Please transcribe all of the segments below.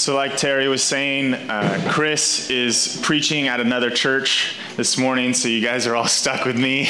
So like Terry was saying, Chris is preaching at another church this morning, so you guys are all stuck with me.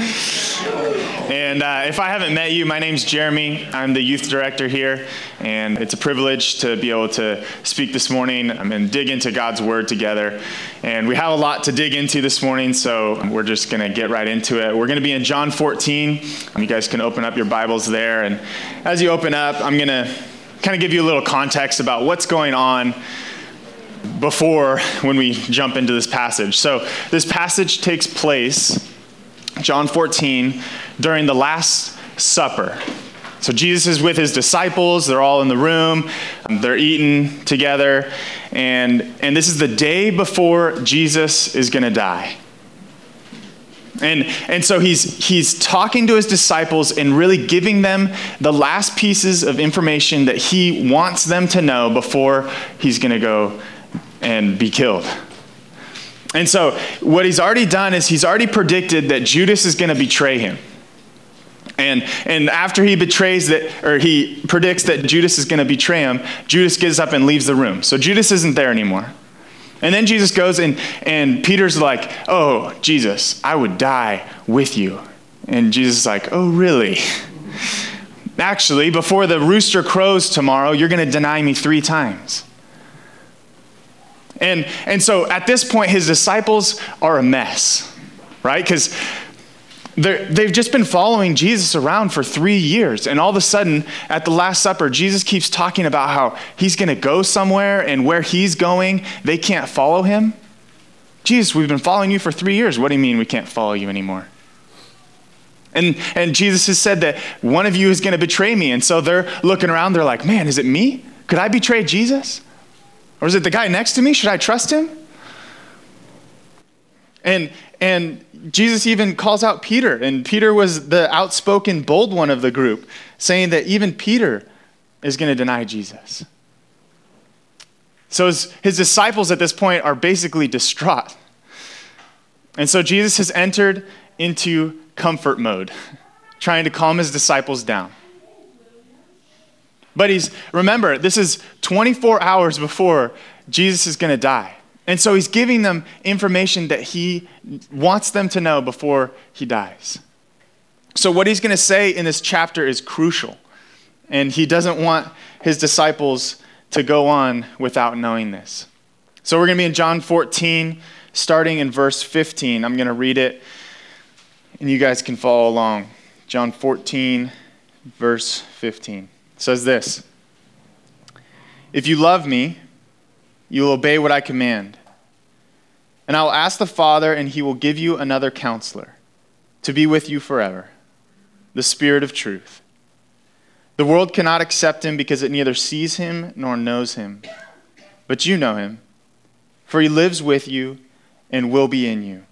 And if I haven't met you, my name's Jeremy. I'm the youth director here, and it's a privilege to be able to speak this morning and dig into God's Word together. And we have a lot to dig into this morning, so we're just going to get right into it. We're going to be in John 14. You guys can open up your Bibles there, and as you open up, I'm going to kind of give you a little context about what's going on before when we jump into this passage. So this passage takes place, John 14, during the Last Supper. So Jesus is with his disciples. They're all in the room. They're eating together. And this is the day before Jesus is going to die. And so he's talking to his disciples and really giving them the last pieces of information that he wants them to know before he's going to go and be killed. And so what he's already done is he's already predicted that Judas is going to betray him. And after he betrays that, or he predicts that Judas is going to betray him, Judas gets up and leaves the room. So Judas isn't there anymore. And then Jesus goes and Peter's like, "Oh, Jesus, I would die with you." And Jesus is like, "Oh, really? Actually, before the rooster crows tomorrow, you're going to deny me 3 times. And so at this point, his disciples are a mess, right? Because they've just been following Jesus around for 3 years. And all of a sudden, at the Last Supper, Jesus keeps talking about how he's going to go somewhere, and where he's going, they can't follow him. Jesus, we've been following you for 3 years. What do you mean we can't follow you anymore? And Jesus has said that one of you is going to betray me. And so they're looking around. They're like, "Man, is it me? Could I betray Jesus? Or is it the guy next to me? Should I trust him?" And Jesus even calls out Peter, and Peter was the outspoken, bold one of the group, saying that even Peter is going to deny Jesus. So his disciples at this point are basically distraught. And so Jesus has entered into comfort mode, trying to calm his disciples down. But remember, this is 24 hours before Jesus is going to die. And so he's giving them information that he wants them to know before he dies. So what he's going to say in this chapter is crucial. And he doesn't want his disciples to go on without knowing this. So we're going to be in John 14, starting in verse 15. I'm going to read it, and you guys can follow along. John 14, verse 15. It says this: "If you love me, you will obey what I command. And I will ask the Father, and he will give you another counselor to be with you forever, the Spirit of truth. The world cannot accept him because it neither sees him nor knows him. But you know him, for he lives with you and will be in you.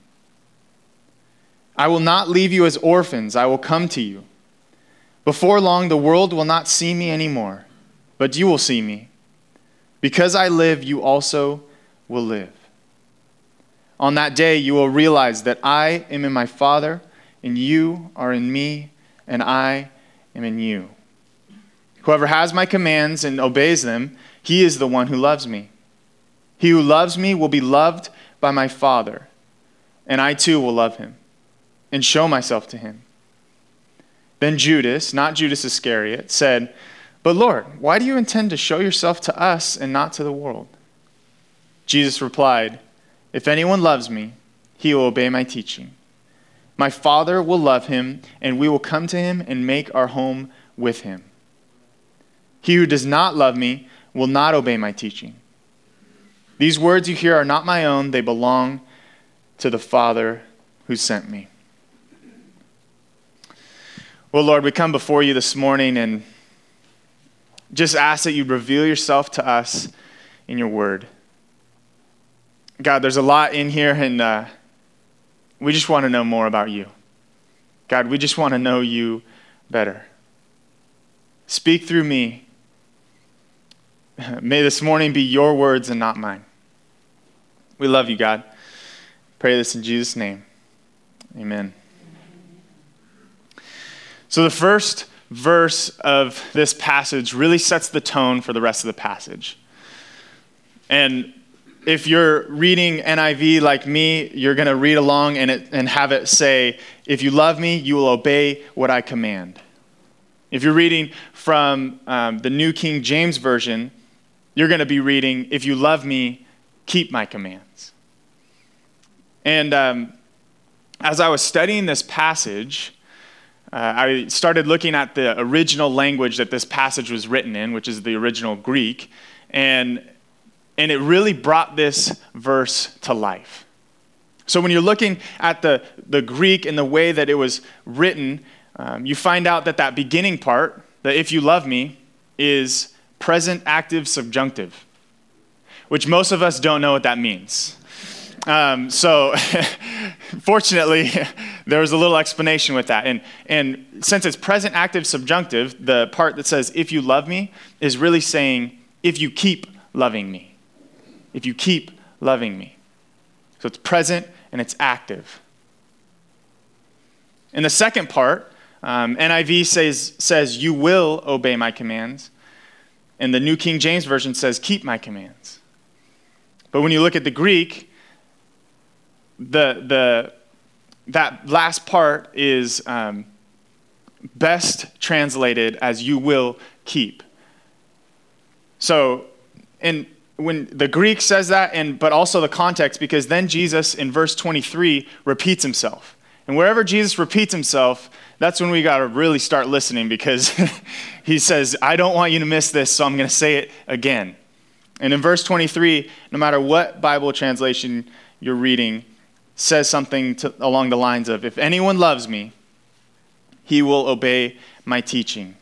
I will not leave you as orphans. I will come to you. Before long, the world will not see me anymore, but you will see me. Because I live, you also will live. On that day, you will realize that I am in my Father, and you are in me, and I am in you. Whoever has my commands and obeys them, he is the one who loves me. He who loves me will be loved by my Father, and I too will love him and show myself to him." Then Judas, not Judas Iscariot, said, "But Lord, why do you intend to show yourself to us and not to the world?" Jesus replied, "If anyone loves me, he will obey my teaching. My Father will love him, and we will come to him and make our home with him. He who does not love me will not obey my teaching. These words you hear are not my own. They belong to the Father who sent me." Well, Lord, we come before you this morning and just ask that you reveal yourself to us in your word. God, there's a lot in here, and we just want to know more about you. God, we just want to know you better. Speak through me. May this morning be your words and not mine. We love you, God. Pray this in Jesus' name. Amen. So the first verse of this passage really sets the tone for the rest of the passage. And if you're reading NIV like me, you're going to read along and have it say, if you love me, you will obey what I command. If you're reading from the New King James Version, you're going to be reading, if you love me, keep my commands. And as I was studying this passage, I started looking at the original language that this passage was written in, which is the original Greek, and it really brought this verse to life. So when you're looking at the Greek and the way that it was written, you find out that beginning part, that if you love me, is present active subjunctive, which most of us don't know what that means. So fortunately, there was a little explanation with that. And since it's present active subjunctive, the part that says, if you love me, is really saying, if you keep loving me. If you keep loving me. So it's present and it's active. In the second part, NIV says, you will obey my commands. And the New King James Version says, keep my commands. But when you look at the Greek, that last part is best translated as you will keep. So, and when the Greek says that, but also the context, because then Jesus in verse 23 repeats himself. And wherever Jesus repeats himself, that's when we got to really start listening, because he says, I don't want you to miss this, so I'm going to say it again. And in verse 23, no matter what Bible translation you're reading, says something along the lines of, if anyone loves me, he will obey my teaching.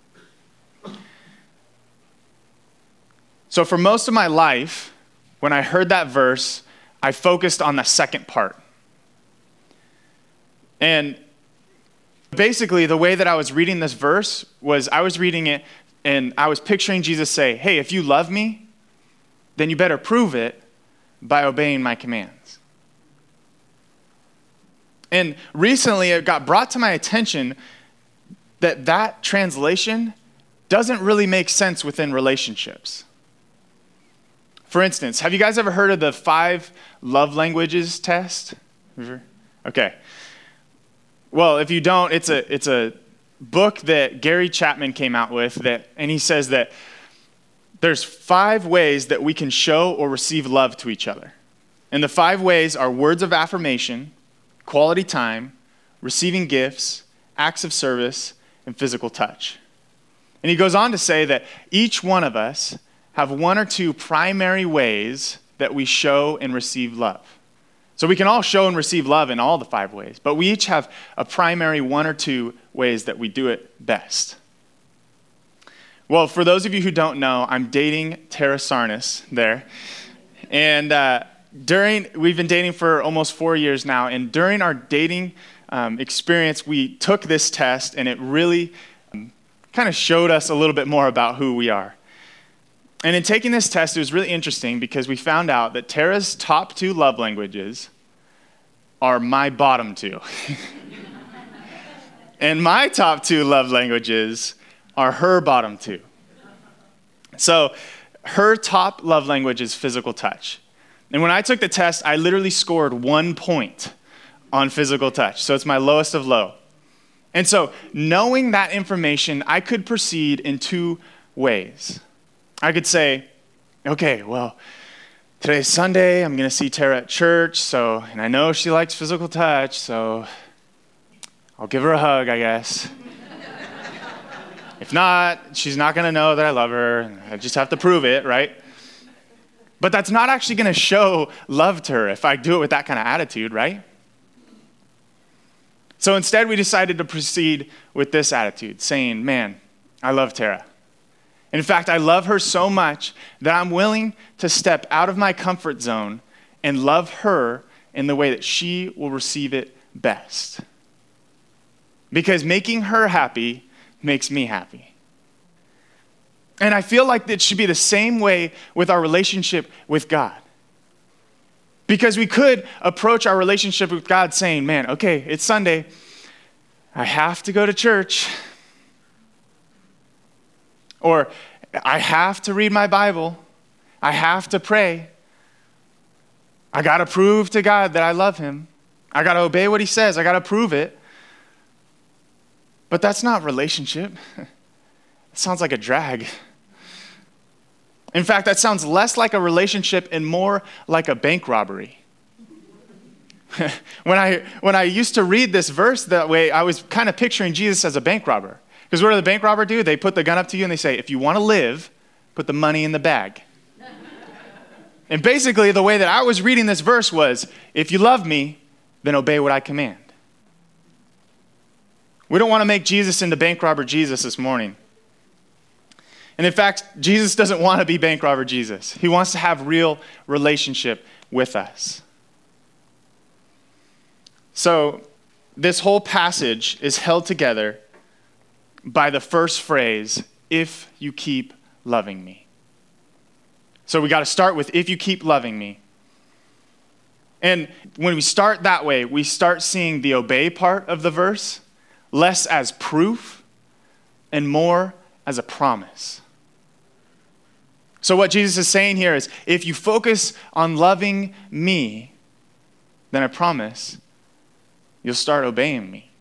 So for most of my life, when I heard that verse, I focused on the second part. And basically, the way that I was reading this verse was I was reading it and I was picturing Jesus say, hey, if you love me, then you better prove it by obeying my commands. And recently, it got brought to my attention that translation doesn't really make sense within relationships. For instance, have you guys ever heard of the 5 love languages test? Okay. Well, if you don't, it's a book that Gary Chapman came out with, and he says that there's 5 ways that we can show or receive love to each other. And the 5 ways are words of affirmation, quality time, receiving gifts, acts of service, and physical touch. And he goes on to say that each one of us have 1 or 2 primary ways that we show and receive love. So we can all show and receive love in all the 5 ways, but we each have a primary 1 or 2 ways that we do it best. Well, for those of you who don't know, I'm dating Tara Sarnas there. And we've been dating for almost 4 years now, and during our dating experience, we took this test, and it really kind of showed us a little bit more about who we are. And in taking this test, it was really interesting because we found out that Tara's top 2 love languages are my bottom 2. And my top 2 love languages are her bottom 2. So her top love language is physical touch. And when I took the test, I literally scored 1 point on physical touch. So it's my lowest of low. And so knowing that information, I could proceed in 2 ways. I could say, okay, well, today's Sunday, I'm going to see Tara at church, and I know she likes physical touch, so I'll give her a hug, I guess. If not, she's not going to know that I love her. I just have to prove it, right? But that's not actually going to show love to her if I do it with that kind of attitude, right? So instead, we decided to proceed with this attitude, saying, man, I love Tara. In fact, I love her so much that I'm willing to step out of my comfort zone and love her in the way that she will receive it best. Because making her happy makes me happy. And I feel like it should be the same way with our relationship with God. Because we could approach our relationship with God saying, man, okay, it's Sunday. I have to go to church. Or I have to read my Bible. I have to pray. I got to prove to God that I love him. I got to obey what he says. I got to prove it. But that's not relationship. It sounds like a drag. In fact, that sounds less like a relationship and more like a bank robbery. When I used to read this verse that way, I was kind of picturing Jesus as a bank robber. Because what do the bank robber do? They put the gun up to you and they say, if you want to live, put the money in the bag. And basically the way that I was reading this verse was, if you love me, then obey what I command. We don't want to make Jesus into bank robber Jesus this morning. And in fact, Jesus doesn't want to be bank robber Jesus. He wants to have real relationship with us. So this whole passage is held together by the first phrase, if you keep loving me. So we got to start with, if you keep loving me. And when we start that way, we start seeing the obey part of the verse less as proof and more as a promise. So what Jesus is saying here is, if you focus on loving me, then I promise you'll start obeying me.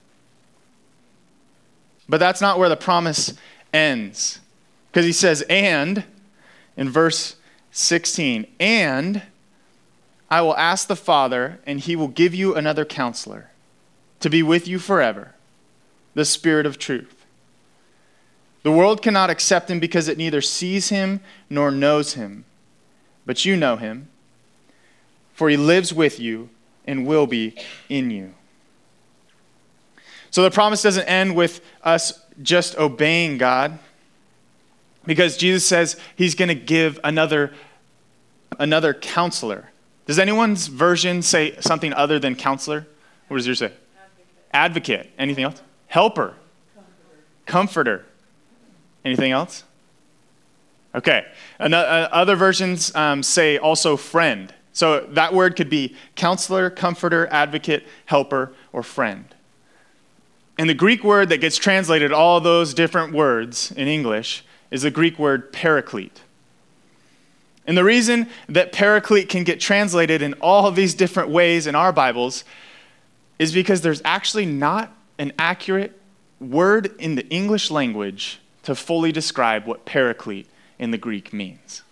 But that's not where the promise ends. Because he says, and, in verse 16, and I will ask the Father, and he will give you another counselor to be with you forever, the Spirit of truth. The world cannot accept him because it neither sees him nor knows him. But you know him, for he lives with you and will be in you. So the promise doesn't end with us just obeying God, because Jesus says he's going to give another counselor. Does anyone's version say something other than counselor? What does yours say? Advocate. Anything else? Helper. Comforter. Anything else? Okay. Other versions say also friend. So that word could be counselor, comforter, advocate, helper, or friend. And the Greek word that gets translated all those different words in English is the Greek word paraclete. And the reason that paraclete can get translated in all of these different ways in our Bibles is because there's actually not an accurate word in the English language to fully describe what paraclete in the Greek means.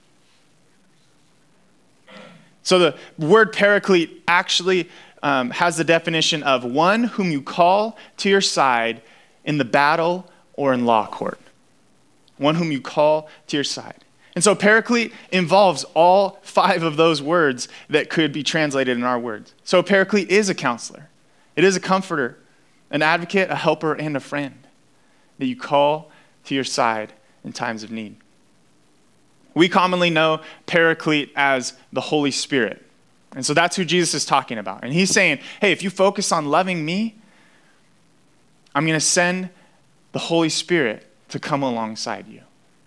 So the word paraclete actually has the definition of one whom you call to your side in the battle or in law court. One whom you call to your side. And so paraclete involves all 5 of those words that could be translated in our words. So paraclete is a counselor. It is a comforter, an advocate, a helper, and a friend that you call to your side in times of need. We commonly know paraclete as the Holy Spirit. And so that's who Jesus is talking about. And he's saying, hey, if you focus on loving me, I'm going to send the Holy Spirit to come alongside you.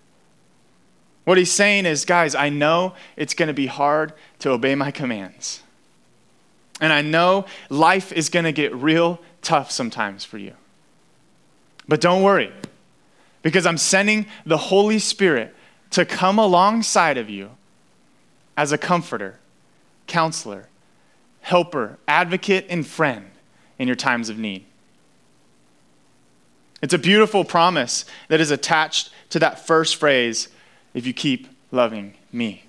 What he's saying is, guys, I know it's going to be hard to obey my commands. And I know life is going to get real tough sometimes for you. But don't worry, because I'm sending the Holy Spirit to come alongside of you as a comforter, counselor, helper, advocate, and friend in your times of need. It's a beautiful promise that is attached to that first phrase, if you keep loving me.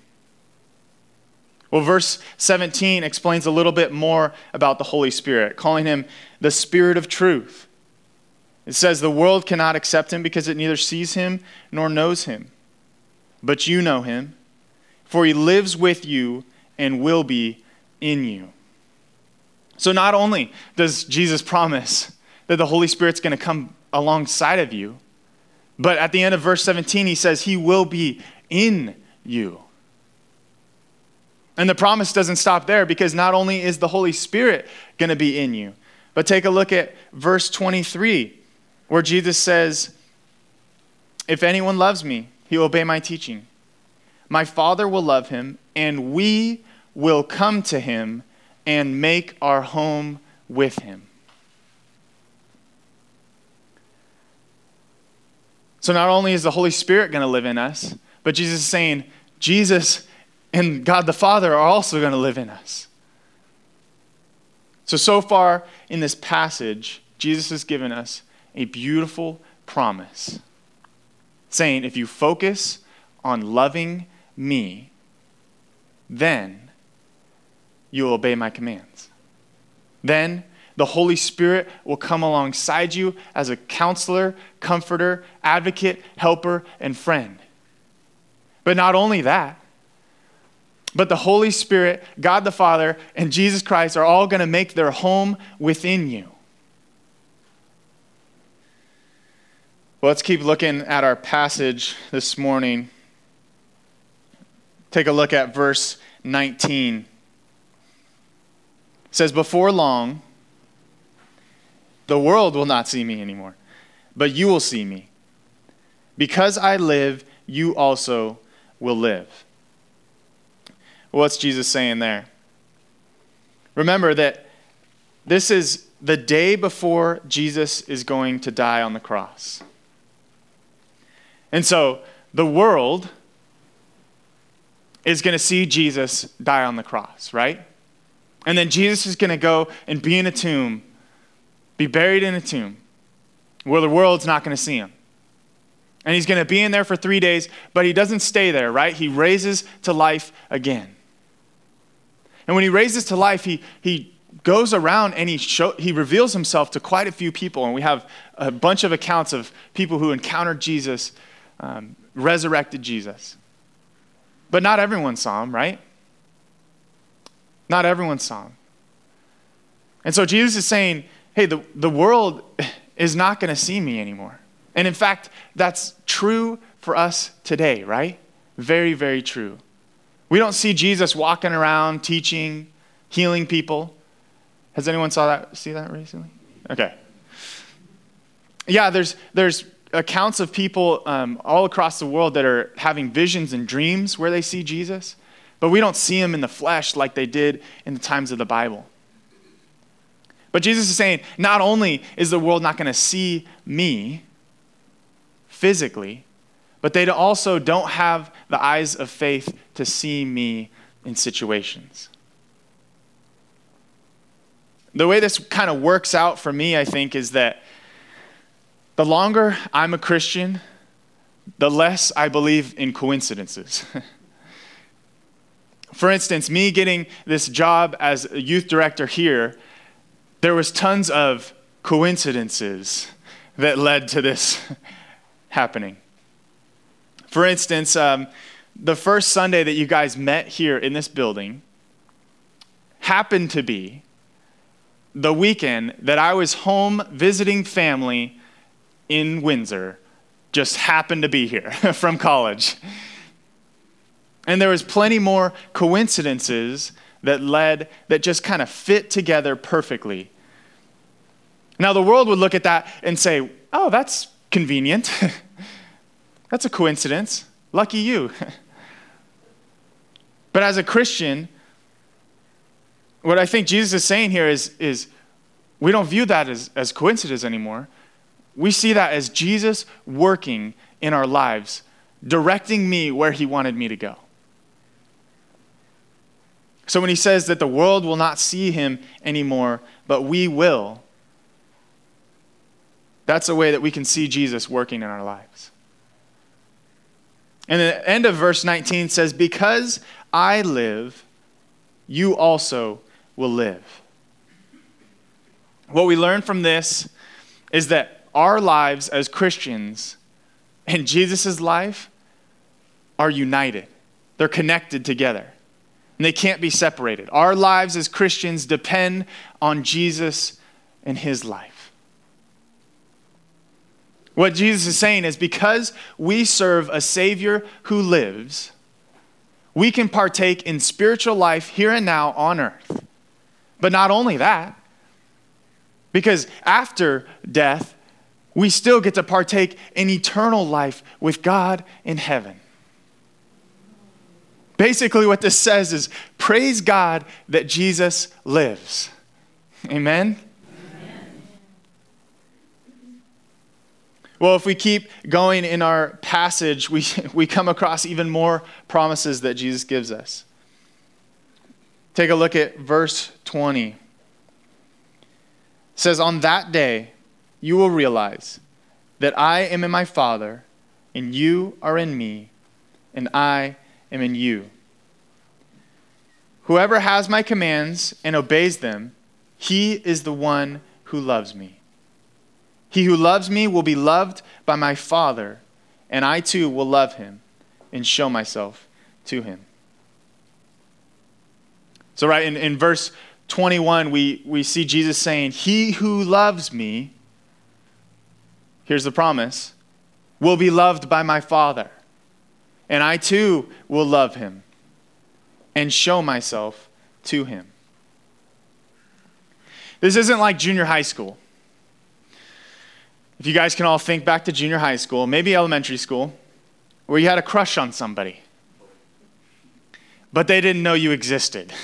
Well, verse 17 explains a little bit more about the Holy Spirit, calling him the Spirit of truth. It says the world cannot accept him because it neither sees him nor knows him. But you know him, for he lives with you and will be in you. So not only does Jesus promise that the Holy Spirit's going to come alongside of you, but at the end of verse 17, he says he will be in you. And the promise doesn't stop there, because not only is the Holy Spirit going to be in you, but take a look at verse 23, where Jesus says, if anyone loves me, he will obey my teaching. My Father will love him, and we will come to him and make our home with him. So not only is the Holy Spirit going to live in us, but Jesus is saying, Jesus and God the Father are also going to live in us. So far in this passage, Jesus has given us a beautiful promise, saying, if you focus on loving me, then you will obey my commands. Then the Holy Spirit will come alongside you as a counselor, comforter, advocate, helper, and friend. But not only that, but the Holy Spirit, God the Father, and Jesus Christ are all going to make their home within you. Well, let's keep looking at our passage this morning. Take a look at verse 19. It says, before long, the world will not see me anymore, but you will see me. Because I live, you also will live. What's Jesus saying there? Remember that this is the day before Jesus is going to die on the cross. And so the world is going to see Jesus die on the cross, right? And then Jesus is going to go and be in a tomb, be buried in a tomb, where the world's not going to see him. And he's going to be in there for 3 days, but he doesn't stay there, right? He raises to life again. And when he raises to life, he goes around and he reveals himself to quite a few people. And we have a bunch of accounts of people who encountered Jesus, resurrected Jesus. But not everyone saw him, right? Not everyone saw him. And so Jesus is saying, hey, the world is not going to see me anymore. And in fact, that's true for us today, right? Very, very true. We don't see Jesus walking around, teaching, healing people. Has anyone see that recently? Okay. Yeah, there's accounts of people all across the world that are having visions and dreams where they see Jesus, but we don't see him in the flesh like they did in the times of the Bible. But Jesus is saying, not only is the world not going to see me physically, but they also don't have the eyes of faith to see me in situations. The way this kind of works out for me, I think, is that the longer I'm a Christian, the less I believe in coincidences. For instance, me getting this job as a youth director here, there was tons of coincidences that led to this happening. For instance, the first Sunday that you guys met here in this building happened to be the weekend that I was home visiting family in Windsor, just happened to be here from college. And there was plenty more coincidences that just kind of fit together perfectly. Now, the world would look at that and say, oh, that's convenient. That's a coincidence. Lucky you. But as a Christian, what I think Jesus is saying here is we don't view that as coincidence anymore. We see that as Jesus working in our lives, directing me where he wanted me to go. So when he says that the world will not see him anymore, but we will, that's a way that we can see Jesus working in our lives. And the end of verse 19 says, because I live, you also will live. What we learn from this is that our lives as Christians and Jesus' life are united. They're connected together. And they can't be separated. Our lives as Christians depend on Jesus and his life. What Jesus is saying is because we serve a Savior who lives, we can partake in spiritual life here and now on earth. But not only that, because after death, we still get to partake in eternal life with God in heaven. Basically, what this says is, praise God that Jesus lives. Amen? Well, if we keep going in our passage, we come across even more promises that Jesus gives us. Take a look at verse 20. It says, on that day you will realize that I am in my Father, and you are in me, and I am in you. Whoever has my commands and obeys them, he is the one who loves me. He who loves me will be loved by my Father, and I too will love him and show myself to him. So right in verse 21, we see Jesus saying, he who loves me, here's the promise, will be loved by my Father, and I too will love him and show myself to him. This isn't like junior high school. If you guys can all think back to junior high school, maybe elementary school, where you had a crush on somebody, but they didn't know you existed.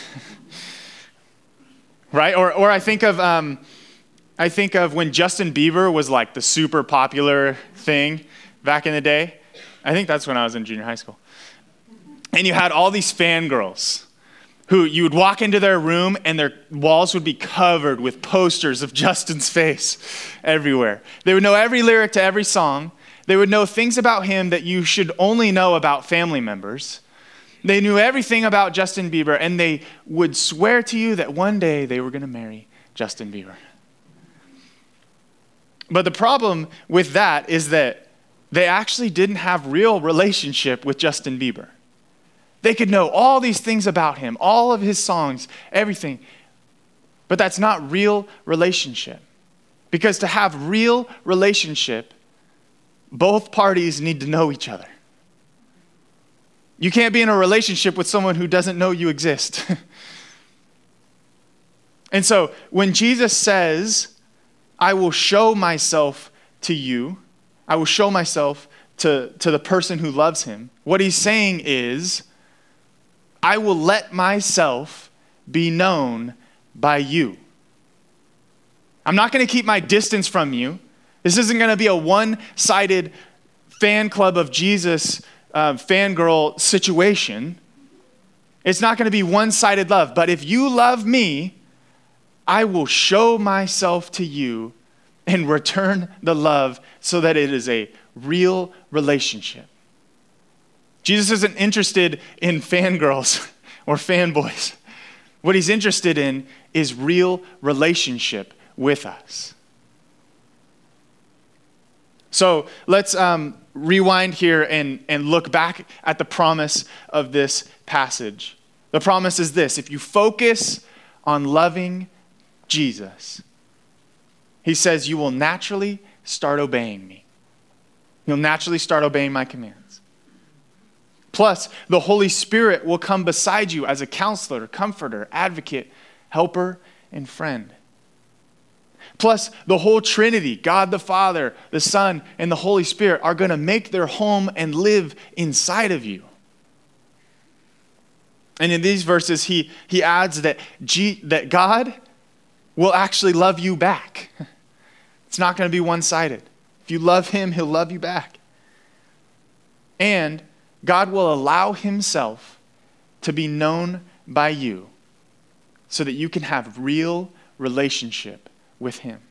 Right? Or I think of when Justin Bieber was like the super popular thing back in the day. I think that's when I was in junior high school. And you had all these fangirls who you would walk into their room and their walls would be covered with posters of Justin's face everywhere. They would know every lyric to every song. They would know things about him that you should only know about family members. They knew everything about Justin Bieber, and they would swear to you that one day they were going to marry Justin Bieber. But the problem with that is that they actually didn't have real relationship with Justin Bieber. They could know all these things about him, all of his songs, everything. But that's not real relationship. Because to have real relationship, both parties need to know each other. You can't be in a relationship with someone who doesn't know you exist. And so when Jesus says, I will show myself to you, I will show myself to the person who loves him, what he's saying is, I will let myself be known by you. I'm not going to keep my distance from you. This isn't going to be a one-sided fan club of Jesus fangirl situation. It's not going to be one-sided love. But if you love me, I will show myself to you and return the love so that it is a real relationship. Jesus isn't interested in fangirls or fanboys. What he's interested in is real relationship with us. So let's rewind here and look back at the promise of this passage. The promise is this: if you focus on loving Jesus, he says you will naturally start obeying me. You'll naturally start obeying my commands. Plus, the Holy Spirit will come beside you as a counselor, comforter, advocate, helper, and friend. Plus, the whole Trinity, God the Father, the Son, and the Holy Spirit are going to make their home and live inside of you. And in these verses, he adds that God will actually love you back. It's not going to be one-sided. If you love him, he'll love you back. And God will allow himself to be known by you so that you can have real relationship with him.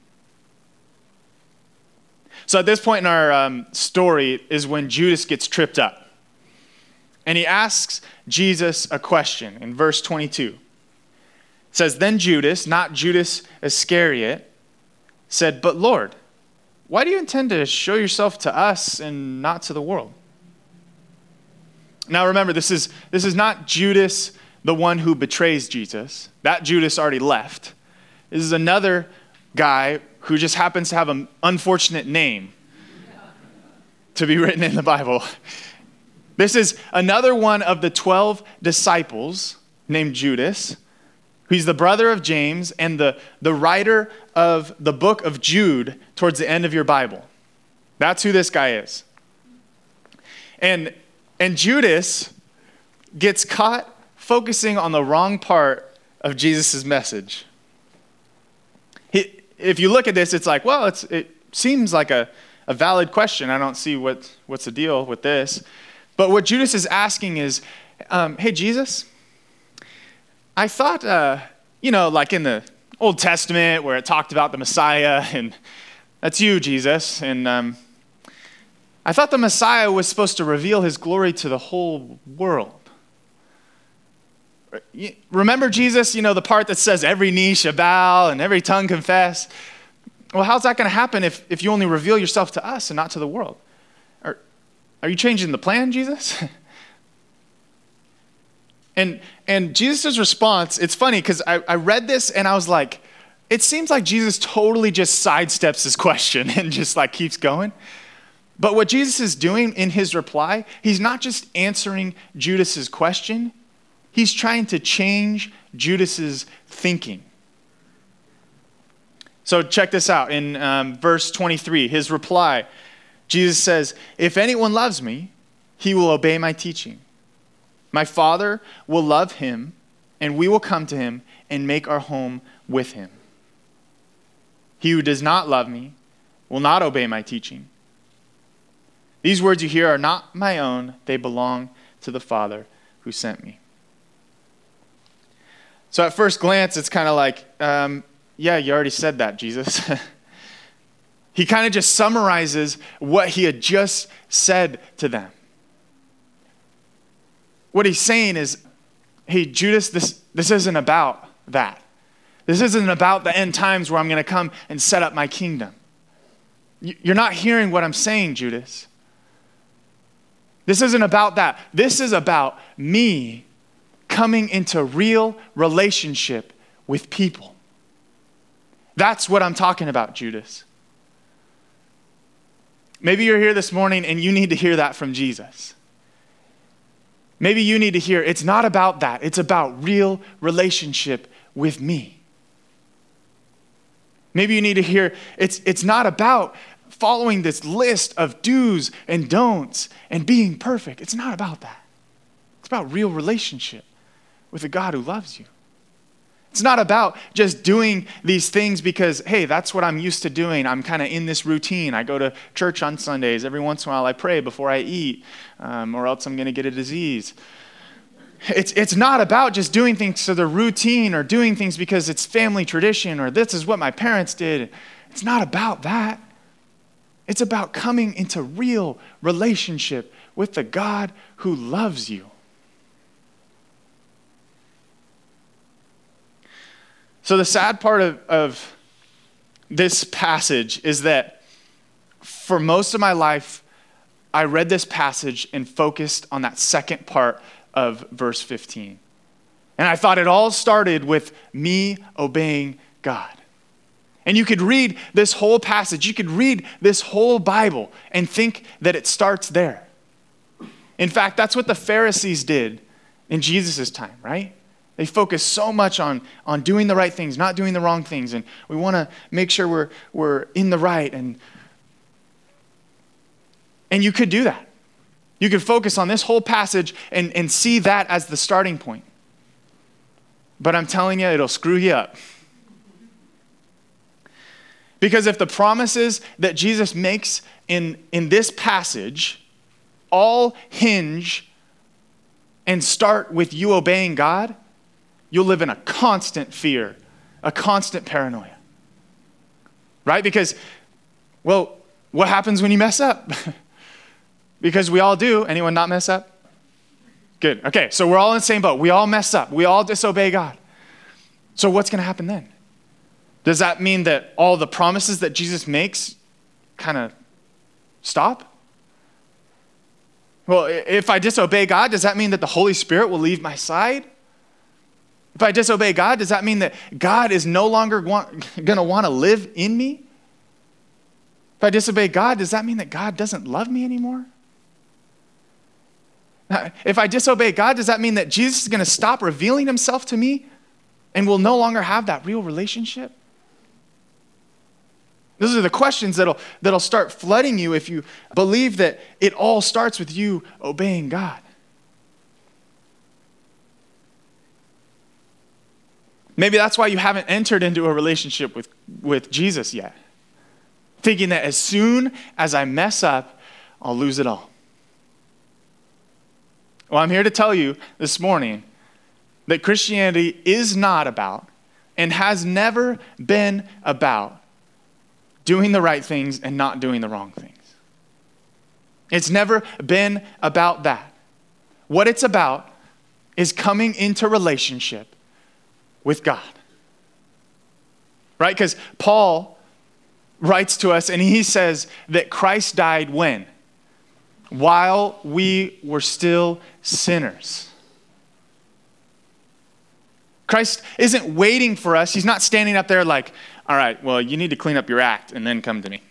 So at this point in our story is when Judas gets tripped up. And he asks Jesus a question in verse 22. It says, then Judas, not Judas Iscariot, said, but Lord, why do you intend to show yourself to us and not to the world? Now remember, this is not Judas, the one who betrays Jesus. That Judas already left. This is another guy who just happens to have an unfortunate name to be written in the Bible. This is another one of the 12 disciples named Judas. He's the brother of James and the writer of the book of Jude towards the end of your Bible. That's who this guy is. And Judas gets caught focusing on the wrong part of Jesus' message. If you look at this, it's like, well, it seems like a valid question. I don't see what's the deal with this. But what Judas is asking is, hey, Jesus, I thought, like in the Old Testament where it talked about the Messiah, and that's you, Jesus. And I thought the Messiah was supposed to reveal his glory to the whole world. Remember Jesus, the part that says every knee shall bow and every tongue confess? Well, how's that going to happen if you only reveal yourself to us and not to the world? Are you changing the plan, Jesus? And Jesus' response, it's funny because I read this and I was like, it seems like Jesus totally just sidesteps his question and just like keeps going. But what Jesus is doing in his reply, he's not just answering Judas's question, he's trying to change Judas's thinking. So check this out. In verse 23, his reply, Jesus says, "If anyone loves me, he will obey my teaching. My Father will love him, and we will come to him and make our home with him. He who does not love me will not obey my teaching. These words you hear are not my own. They belong to the Father who sent me." So at first glance, it's kind of like, yeah, you already said that, Jesus. He kind of just summarizes what he had just said to them. What he's saying is, hey, Judas, this isn't about that. This isn't about the end times where I'm going to come and set up my kingdom. You're not hearing what I'm saying, Judas. This isn't about that. This is about me coming into real relationship with people. That's what I'm talking about, Judas. Maybe you're here this morning and you need to hear that from Jesus. Maybe you need to hear, it's not about that. It's about real relationship with me. Maybe you need to hear, it's not about following this list of do's and don'ts and being perfect. It's not about that. It's about real relationship with a God who loves you. It's not about just doing these things because, hey, that's what I'm used to doing. I'm kind of in this routine. I go to church on Sundays. Every once in a while I pray before I eat, or else I'm going to get a disease. It's not about just doing things to the routine or doing things because it's family tradition or this is what my parents did. It's not about that. It's about coming into real relationship with the God who loves you. So the sad part of this passage is that for most of my life, I read this passage and focused on that second part of verse 15. And I thought it all started with me obeying God. And you could read this whole passage, you could read this whole Bible and think that it starts there. In fact, that's what the Pharisees did in Jesus' time, right? They focus so much on doing the right things, not doing the wrong things, and we want to make sure we're in the right. And you could do that. You could focus on this whole passage and see that as the starting point. But I'm telling you, it'll screw you up. Because if the promises that Jesus makes in this passage all hinge and start with you obeying God, you'll live in a constant fear, a constant paranoia. Right? Because, well, what happens when you mess up? Because we all do. Anyone not mess up? Good. Okay, so we're all in the same boat. We all mess up. We all disobey God. So what's going to happen then? Does that mean that all the promises that Jesus makes kind of stop? Well, if I disobey God, does that mean that the Holy Spirit will leave my side? If I disobey God, does that mean that God is no longer going to want to live in me? If I disobey God, does that mean that God doesn't love me anymore? If I disobey God, does that mean that Jesus is going to stop revealing himself to me and will no longer have that real relationship? Those are the questions that'll start flooding you if you believe that it all starts with you obeying God. Maybe that's why you haven't entered into a relationship with Jesus yet. Thinking that as soon as I mess up, I'll lose it all. Well, I'm here to tell you this morning that Christianity is not about and has never been about doing the right things and not doing the wrong things. It's never been about that. What it's about is coming into relationship with God. Right? Because Paul writes to us and he says that Christ died when? While we were still sinners. Christ isn't waiting for us. He's not standing up there like, all right, well, you need to clean up your act and then come to me.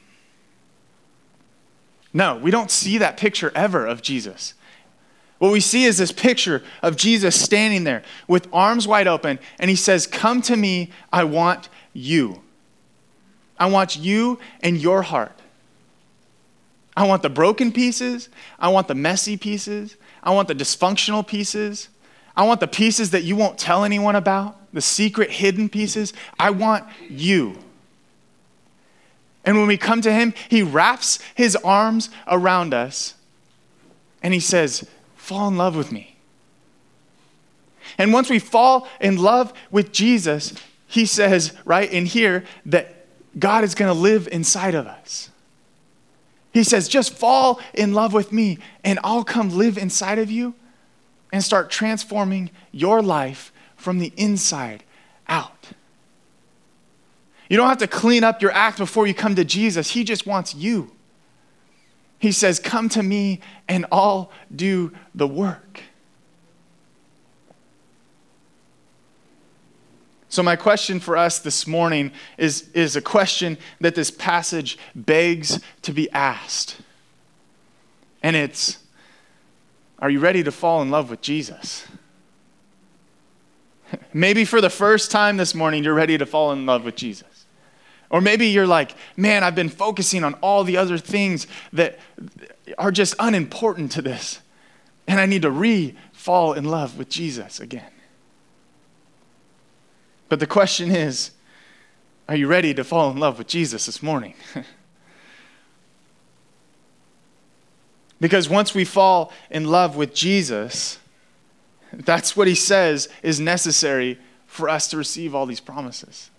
No, we don't see that picture ever of Jesus. What we see is this picture of Jesus standing there with arms wide open, and he says, come to me, I want you. I want you and your heart. I want the broken pieces. I want the messy pieces. I want the dysfunctional pieces. I want the pieces that you won't tell anyone about, the secret hidden pieces. I want you. And when we come to him, he wraps his arms around us and he says, fall in love with me. And once we fall in love with Jesus, he says right in here that God is going to live inside of us. He says, just fall in love with me and I'll come live inside of you and start transforming your life from the inside out. You don't have to clean up your act before you come to Jesus. He just wants you. He says, come to me and I'll do the work. So my question for us this morning is a question that this passage begs to be asked. And it's, are you ready to fall in love with Jesus? Maybe for the first time this morning, you're ready to fall in love with Jesus. Or maybe you're like, man, I've been focusing on all the other things that are just unimportant to this. And I need to fall in love with Jesus again. But the question is, are you ready to fall in love with Jesus this morning? Because once we fall in love with Jesus, that's what he says is necessary for us to receive all these promises.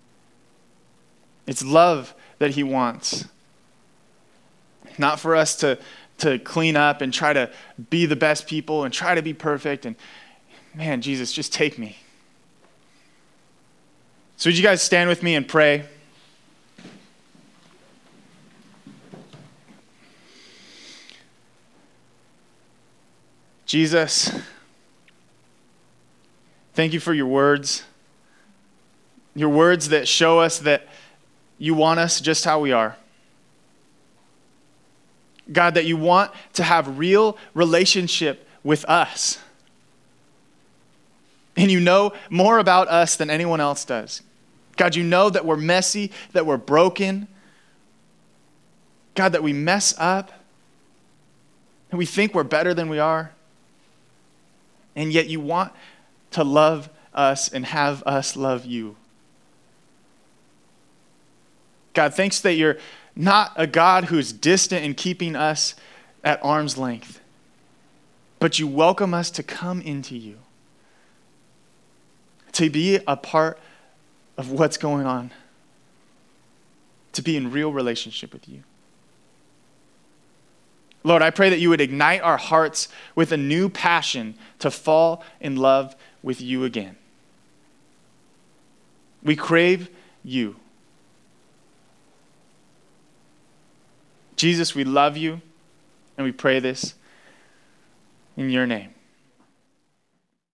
It's love that he wants. Not for us to clean up and try to be the best people and try to be perfect. And man, Jesus, just take me. So would you guys stand with me and pray? Jesus, thank you for your words that show us that you want us just how we are. God, that you want to have real relationship with us. And you know more about us than anyone else does. God, you know that we're messy, that we're broken. God, that we mess up, and we think we're better than we are. And yet you want to love us and have us love you. God, thanks that you're not a God who's distant in keeping us at arm's length, but you welcome us to come into you, to be a part of what's going on, to be in real relationship with you. Lord, I pray that you would ignite our hearts with a new passion to fall in love with you again. We crave you. Jesus, we love you, and we pray this in your name.